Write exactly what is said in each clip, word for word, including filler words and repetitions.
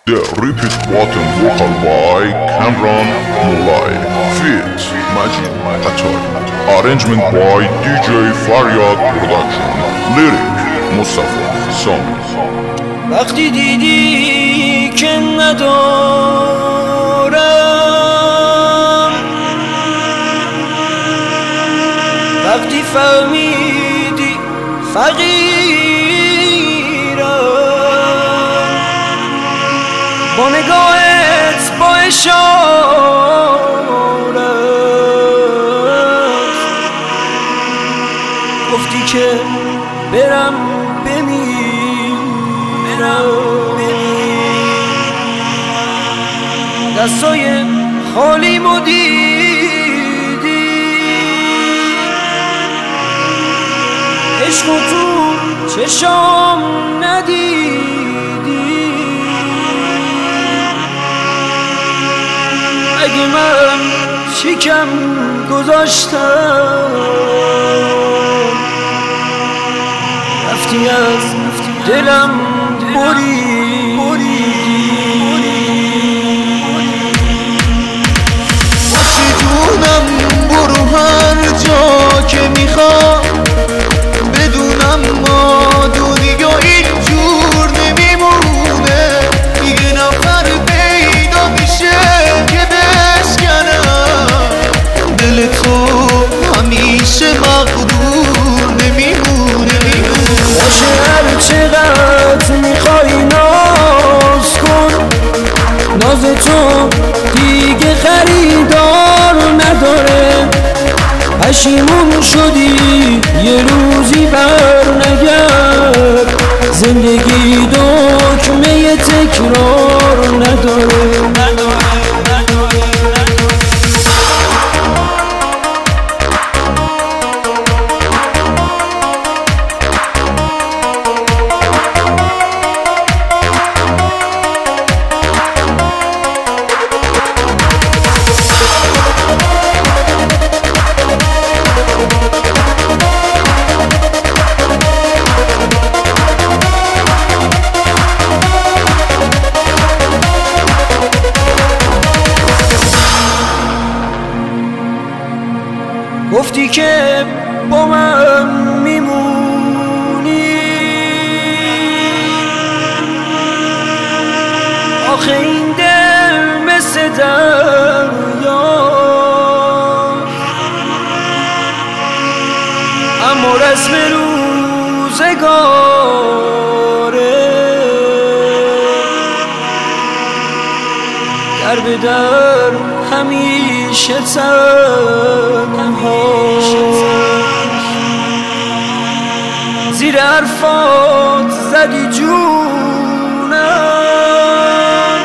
The repeat button vocal by Kamran Mulay. Feat Majid Atar. Arrangement by دی جی Faryad Production. Lyric Mustafa Sami. وقتی دیدی که ندارم، وقتی فهمیدی فقیرم، با نگاهت با اشارت گفتی که برم بمیرم، دستای خالیمو دیدی، عشقو تو چشام ندیدی. اگه من شکم گذاشتم، رفتی از دلم بریدی. باشی دونم برو هر جا که میخوام، بدونم ما دنیا اینجور نمیمونه. دیگه نفر پیدا میشه که بشکنم دل تو، همیشه مغرور نمیمونه. باشه هر چقدر میخوای ناز کن، ناز تو دیگه خریدار نداره. پشیمون شدی یه روزی بر نگرد، زندگی دکمه تکرار نداره. گفتی که با من میمونی، آخه این دل مثل دریا، اما رسم روزگاره. در به در همیشه تنها، زیر حرفات زدی جونم،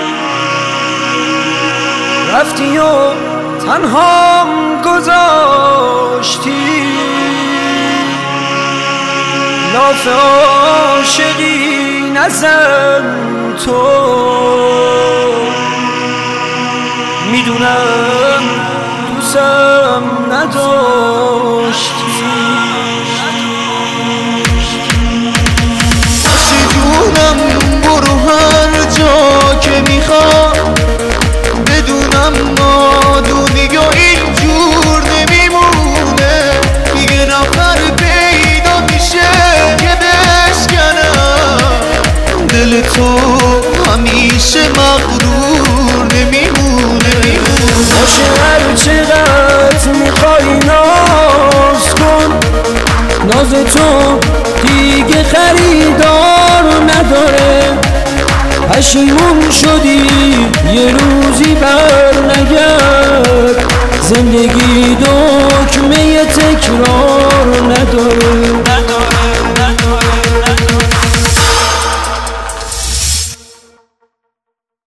رفتی و تنهام گذاشتی. لاف عاشقی نزن تو، میدونم دوستم نداشتی. باشی دونم برو هر جا که میخوام، بدونم ما دنیا اینجور نمیمونه. دیگه نفر پیدا میشه که بشکنم دل تو، همیشه مغرور نمیمونه. باشه هر چقدر میخوای ناز کن، ناز تو دیگه خریدار نداره. پشیمون شدی یه روزی بر نگرد، زندگی دو